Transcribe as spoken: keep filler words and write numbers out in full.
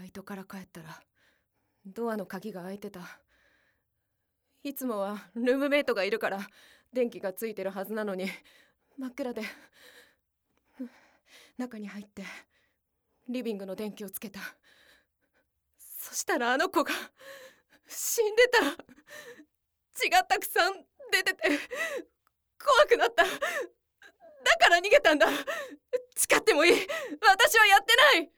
バイトから帰ったらドアの鍵が開いてた。いつもはルームメイトがいるから電気がついてるはずなのに真っ暗で、中に入ってリビングの電気をつけた。そしたらあの子が死んでた。血がたくさん出てて怖くなった。だから逃げたんだ。誓ってもいい、私はやってない。